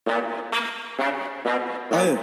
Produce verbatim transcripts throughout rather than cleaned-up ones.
Aí,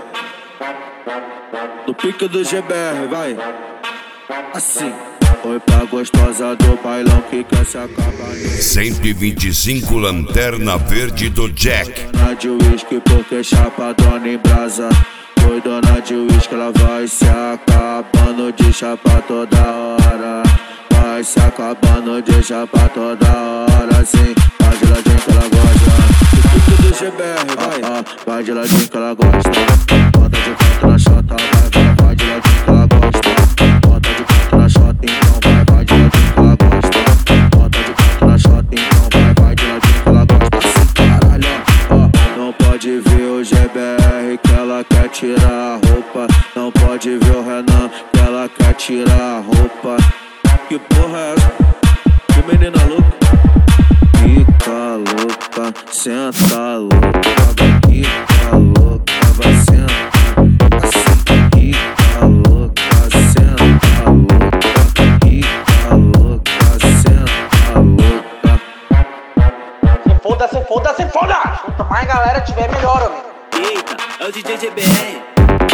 no pique do G B R, vai. Assim. Foi pra gostosa do bailão que quer se acabar. cento e vinte e cinco Lanterna Verde do Jack. Dona de uísque porque chapadona em brasa. Foi dona de uísque, ela vai se acabando de chapa toda hora. Vai se acabando de chapa toda hora. Sim, vai de ladinho que ela gosta. O pique do G B R, vai. Ah, ah, vai de ladinho que ela gosta. Bota de quatro na chota, vai, vai, vai de ladinho que ela gosta. Bota de quatro na chota, então vai, vai de ladinho que ela gosta. Bota de quatro na chota, então vai, vai de ladinho que ela gosta. Assim, caralho, ó, não pode ver o G B R que ela quer tirar a roupa. Não pode ver o Renan que ela quer tirar a roupa. Que porra é essa? Que menina louca. Fica louca, senta louca. Fica louca, vai sentar. Assim, fica louca, senta louca. Fica louca, senta louca. Se foda, se foda, se foda! Quanto mais galera tiver, melhor, amigo. Eita, é o D J G B R.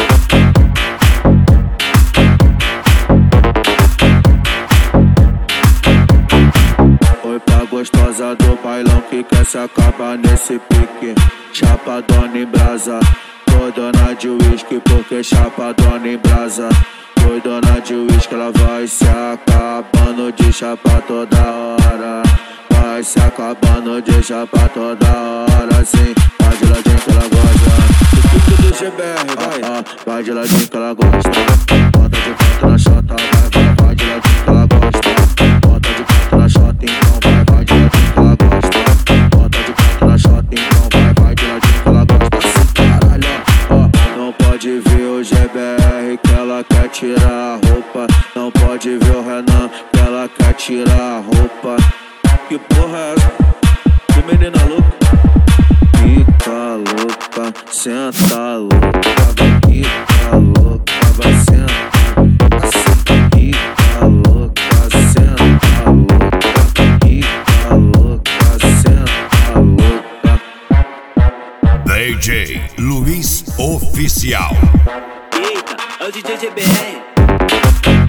Foi pra gostosa do bailão que quer se acabar nesse pique. Chapadona em brasa. Foi dona de uísque porque chapadona em brasa. Foi dona de uísque, ela vai se acabando de chapa toda hora. Vai se acabando de chapa toda hora. Sim, vai de ladinho que ela gosta. O pique do G B R, vai. Ah, ah, vai de ladinho que ela gosta. Bota de quatro na chota, vai, vai, vai de ladinho que ela gosta. Bota de quatro na chota, então vai, vai de ladinho que ela gosta. Bota de quatro na chota, então vai, vai de ladinho que ela gosta. Assim, caralho, ó, não pode ver o G B R que ela quer tirar a roupa. Não pode ver o Renan que ela quer tirar a roupa. Que porra é essa? Que menina louca. Fica louca, senta louca. Fica louca, vai sentar. Assim, fica louca, senta louca. Fica louca, senta louca. D J Luiz Oficial. Eita, é o D J G B R.